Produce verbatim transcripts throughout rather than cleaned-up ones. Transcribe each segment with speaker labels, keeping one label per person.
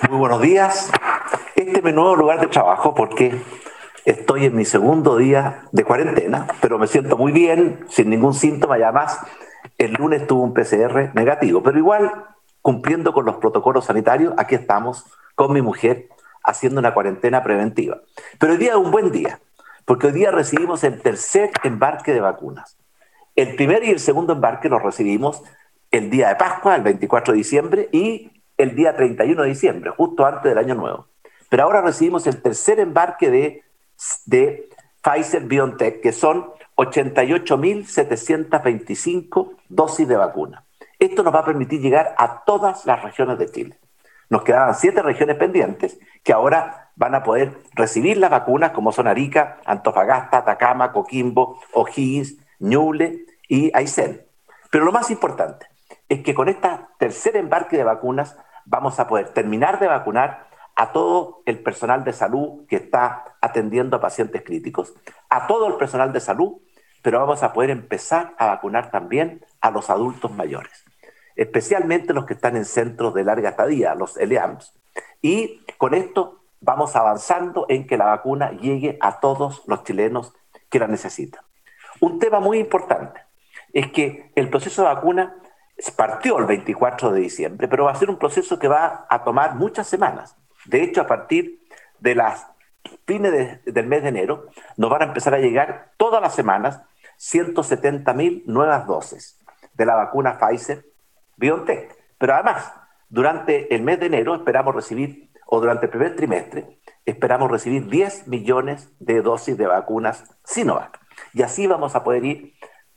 Speaker 1: Muy buenos días. Este es mi nuevo lugar de trabajo porque estoy en mi segundo día de cuarentena, pero me siento muy bien, sin ningún síntoma y además el lunes tuve un P C R negativo, pero igual cumpliendo con los protocolos sanitarios, aquí estamos con mi mujer haciendo una cuarentena preventiva. Pero hoy día es un buen día, porque hoy día recibimos el tercer embarque de vacunas. El primer y el segundo embarque los recibimos el día de Pascua, el veinticuatro de diciembre, y el día treinta y uno de diciembre, justo antes del Año Nuevo. Pero ahora recibimos el tercer embarque de, de Pfizer-BioNTech, que son ochenta y ocho mil setecientas veinticinco dosis de vacuna. Esto nos va a permitir llegar a todas las regiones de Chile. Nos quedaban siete regiones pendientes que ahora van a poder recibir las vacunas, como son Arica, Antofagasta, Atacama, Coquimbo, O'Higgins, Ñuble y Aysén. Pero lo más importante es que con este tercer embarque de vacunas vamos a poder terminar de vacunar a todo el personal de salud que está atendiendo a pacientes críticos, a todo el personal de salud, pero vamos a poder empezar a vacunar también a los adultos mayores, especialmente los que están en centros de larga estadía, los L E A M S. Y con esto vamos avanzando en que la vacuna llegue a todos los chilenos que la necesitan. Un tema muy importante es que el proceso de vacuna partió el veinticuatro de diciembre, pero va a ser un proceso que va a tomar muchas semanas. De hecho, a partir de las fines de, del mes de enero, nos van a empezar a llegar todas las semanas ciento setenta mil nuevas dosis de la vacuna Pfizer-BioNTech. Pero además, durante el mes de enero esperamos recibir, o durante el primer trimestre, esperamos recibir diez millones de dosis de vacunas Sinovac. Y así vamos a poder ir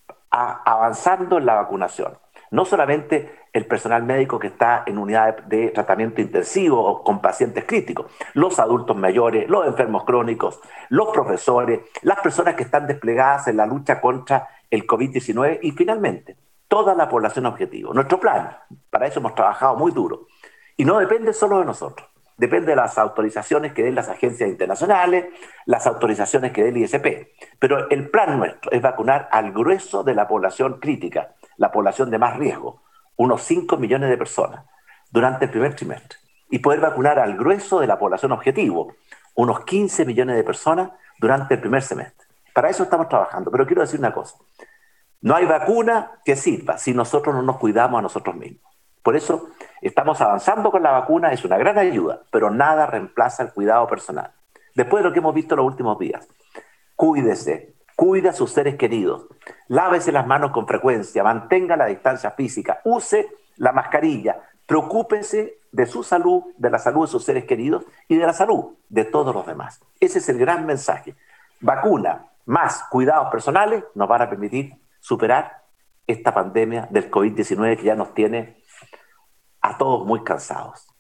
Speaker 1: a, avanzando en la vacunación. No solamente el personal médico que está en unidades de tratamiento intensivo o con pacientes críticos, los adultos mayores, los enfermos crónicos, los profesores, las personas que están desplegadas en la lucha contra el COVID diecinueve y finalmente toda la población objetivo. Nuestro plan, para eso hemos trabajado muy duro y no depende solo de nosotros, depende de las autorizaciones que den las agencias internacionales, las autorizaciones que dé el I S P. Pero el plan nuestro es vacunar al grueso de la población crítica, la población de más riesgo, unos cinco millones de personas, durante el primer trimestre. Y poder vacunar al grueso de la población objetivo, unos quince millones de personas, durante el primer semestre. Para eso estamos trabajando. Pero quiero decir una cosa. No hay vacuna que sirva si nosotros no nos cuidamos a nosotros mismos. Por eso estamos avanzando con la vacuna, es una gran ayuda, pero nada reemplaza el cuidado personal. Después de lo que hemos visto en los últimos días, cuídese, cuide a sus seres queridos, lávese las manos con frecuencia, mantenga la distancia física, use la mascarilla, preocúpese de su salud, de la salud de sus seres queridos y de la salud de todos los demás. Ese es el gran mensaje. Vacuna más cuidados personales nos van a permitir superar esta pandemia del COVID diecinueve que ya nos tiene a todos muy cansados.